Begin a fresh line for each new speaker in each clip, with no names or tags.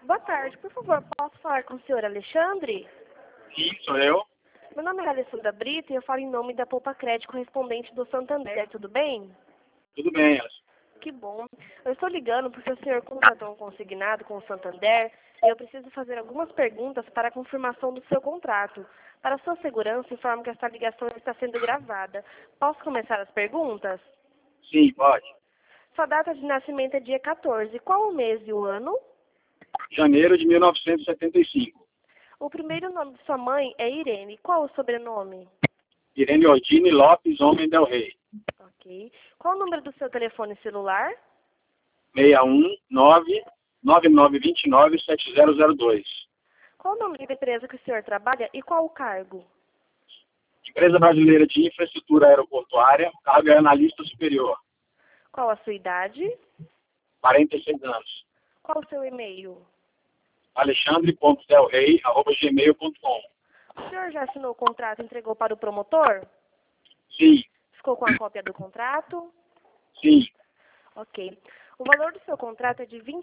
Boa tarde, por favor, posso falar com o senhor Alexandre?
Sim, sou eu.
Meu nome é Alessandra Brito e eu falo em nome da Poupa Crédito correspondente do Santander, tudo bem?
Tudo bem, Alisson.
Que bom. Eu estou ligando porque o senhor contratou um consignado com o Santander e eu preciso fazer algumas perguntas para a confirmação do seu contrato. Para sua segurança, informo que esta ligação está sendo gravada. Posso começar as perguntas?
Sim, pode.
Sua data de nascimento é dia 14. Qual o mês e o ano?
Janeiro de 1975.
O primeiro nome de sua mãe é Irene. Qual o sobrenome?
Irene Ordini Lopes, Homem del Rey.
Ok. Qual o número do seu telefone celular?
619-9929-7002.
Qual o nome da empresa que o senhor trabalha e qual o cargo?
Empresa Brasileira de Infraestrutura Aeroportuária, cargo é analista superior.
Qual a sua idade?
46 anos.
Qual o seu e-mail?
alexandre.delrey@gmail.com.
O senhor já assinou o contrato e entregou para o promotor?
Sim,
Ficou com a cópia do contrato?
sim.
Ok. O valor do seu contrato é de R$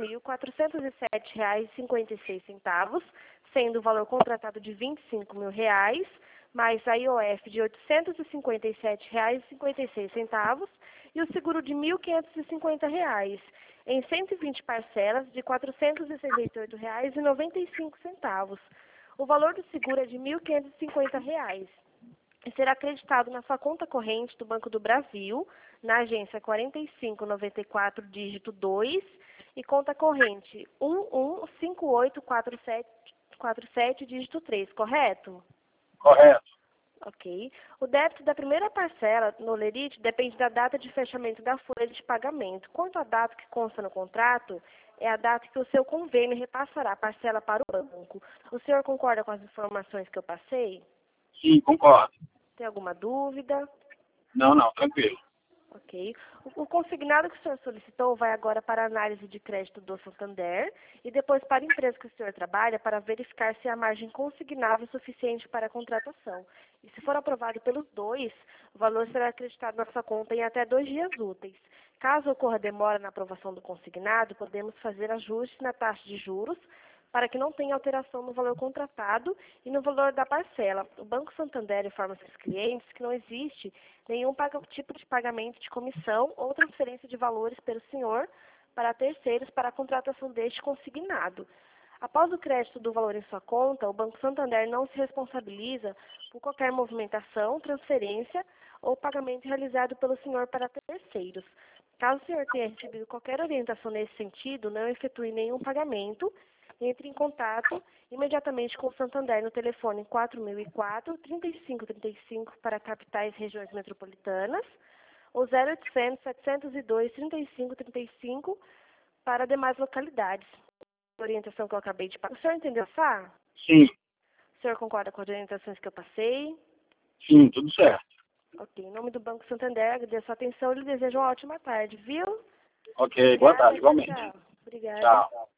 27.407,56, sendo o valor contratado de R$ 25.000, mais a IOF de R$ 857,56 e o seguro de R$ 1.550, em 120 parcelas de R$ 468,95. O valor do seguro é de R$ 1.550 e será acreditado na sua conta corrente do Banco do Brasil, na agência 4594, dígito 2, e conta corrente 115847, dígito 3, correto?
Correto.
Ok. O débito da primeira parcela no Lerite depende da data de fechamento da folha de pagamento. Quanto à data que consta no contrato, é a data que o seu convênio repassará a parcela para o banco. O senhor concorda com as informações que eu passei?
Sim, concordo.
Tem alguma dúvida?
Não, tranquilo.
Ok. O consignado que o senhor solicitou vai agora para a análise de crédito do Santander e depois para a empresa que o senhor trabalha para verificar se a margem consignável é suficiente para a contratação. E se for aprovado pelos dois, o valor será acreditado na sua conta em até 2 dias úteis. Caso ocorra demora na aprovação do consignado, podemos fazer ajustes na taxa de juros para que não tenha alteração no valor contratado e no valor da parcela. O Banco Santander informa seus clientes que não existe nenhum tipo de pagamento de comissão ou transferência de valores pelo senhor para terceiros para a contratação deste consignado. Após o crédito do valor em sua conta, o Banco Santander não se responsabiliza por qualquer movimentação, transferência ou pagamento realizado pelo senhor para terceiros. Caso o senhor tenha recebido qualquer orientação nesse sentido, não efetue nenhum pagamento. Entre em contato imediatamente com o Santander no telefone 4004-3535 para capitais e regiões metropolitanas ou 0800-702-3535 para demais localidades. A orientação que eu acabei de passar. O senhor entendeu, Sá?
Sim,
O senhor concorda com as orientações que eu passei?
sim, tudo certo.
Ok. Em nome do Banco Santander, agradeço a atenção e lhe desejo uma ótima tarde, viu?
Ok, boa
Obrigada,
tarde,
tchau,
igualmente.
tchau. Obrigada.
Tchau.